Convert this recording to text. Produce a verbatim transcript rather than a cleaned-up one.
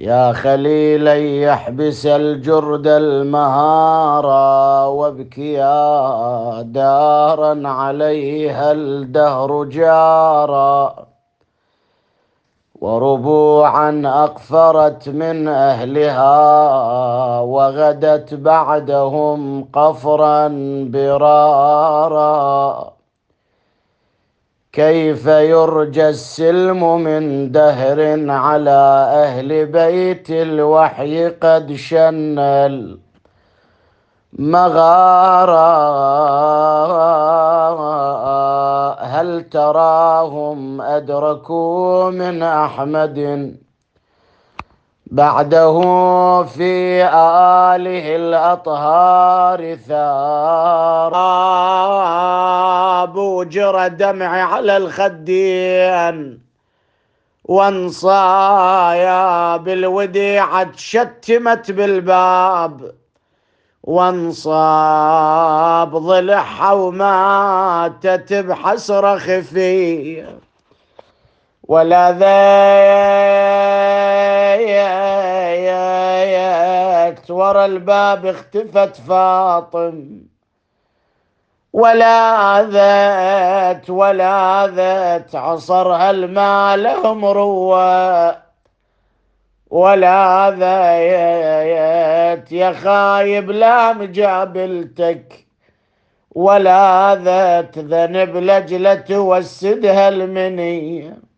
يا خليلا يحبس الجرد المهارا، وابكيا دارا عليها الدهر جارا، وربوعا أقفرت من أهلها، وغدت بعدهم قفرا برارا. كيف يرجى السلم من دهر على أهل بيت الوحي قد شن المغارى؟ هل تراهم أدركوا من أحمد بعده في آله الأطهار ثار؟ بوجر دمع على الخدين، وانصايا بالوديعة شتمت بالباب، وانصاب ضلعها وماتت بحسرة خفية. ولا ذيت ورا الباب اختفت فاطم، ولا ذات ولا ذات عصرها الماء لهم روى. ولا ذات يا خايب لا مجابلتك، ولا ذات ذنب لجلة توسدها المنية.